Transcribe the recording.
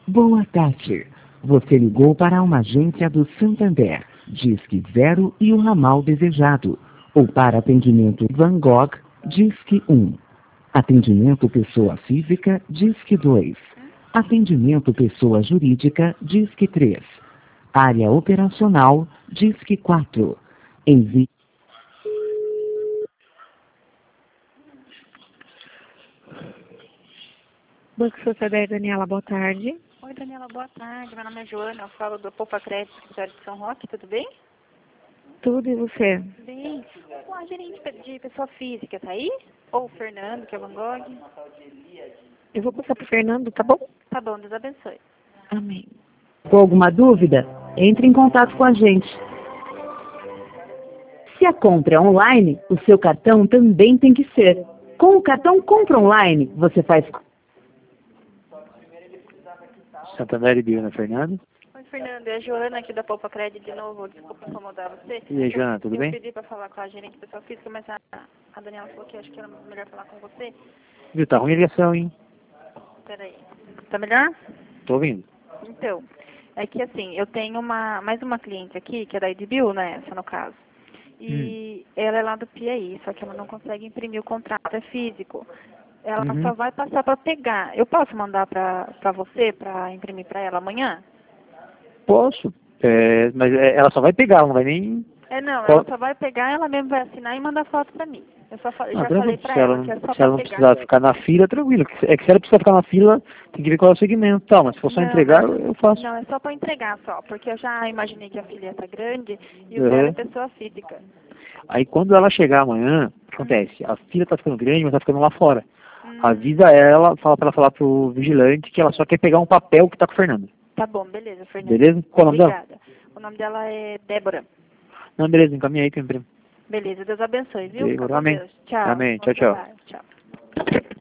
Boa tarde. Você ligou para uma agência do Santander, Disque 0 e o ramal desejado. Ou para atendimento Van Gogh, Disque 1. Atendimento pessoa física, Disque 2. Atendimento pessoa jurídica, Disque 3. Área operacional, Disque 4. Envie. Banco Santander, Daniela, boa tarde. Oi, Daniela, boa tarde. Meu nome é Joana, eu falo do Poupa Crédito, escritório de São Roque, tudo bem? Tudo e você? Bem. O gerente de pessoa física tá aí? Ou o Fernando, que é o Van Gogh? Eu vou passar pro Fernando, tá bom? Tá bom, Deus abençoe. Amém. Com alguma dúvida? Entre em contato com a gente. Se a compra é online, o seu cartão também tem que ser. Com o cartão Compra Online, você faz... Santander e Biona, Fernando. Oi, Fernando, é a Joana aqui da Poupa Crédito de novo. Desculpa incomodar você. E aí, Joana, tudo bem? Eu pedi para falar com a gerente de pessoa física, mas a Daniela falou que acho que era melhor falar com você. Viu, tá ruim a ligação, hein? Peraí. Tá melhor? Tô ouvindo. Então, é que assim, eu tenho mais uma cliente aqui, que é da Edbil, né, essa no caso. E ela é lá do Piauí, só que ela não consegue imprimir o contrato, é físico. Ela só vai passar para pegar. Eu posso mandar para você, para imprimir para ela amanhã? Posso. Mas ela só vai pegar, não vai nem... Não, ela só vai pegar, ela mesmo vai assinar e mandar foto para mim. Eu já falei para ela que é só se ela não para precisar pegar. ficar na fila, tranquilo. É que se ela precisar ficar na fila, tem que ver qual é o segmento e tal. Mas se for só entregar, eu faço. Não, é só para entregar só, porque eu já imaginei que a filha tá grande e o dela é pessoa física. Aí quando ela chegar amanhã, o que acontece? A fila tá ficando grande, mas tá ficando lá fora. Avisa ela, fala pra ela falar pro vigilante que ela só quer pegar um papel que tá com o Fernando. Tá bom, beleza, Fernando. Beleza? Qual o nome dela? Obrigada. O nome dela é Débora. Não, beleza, encaminha aí que eu imprimo. Beleza, Deus abençoe, viu? Amém. Deus. Tchau. Amém. Tchau, tchau. Tchau.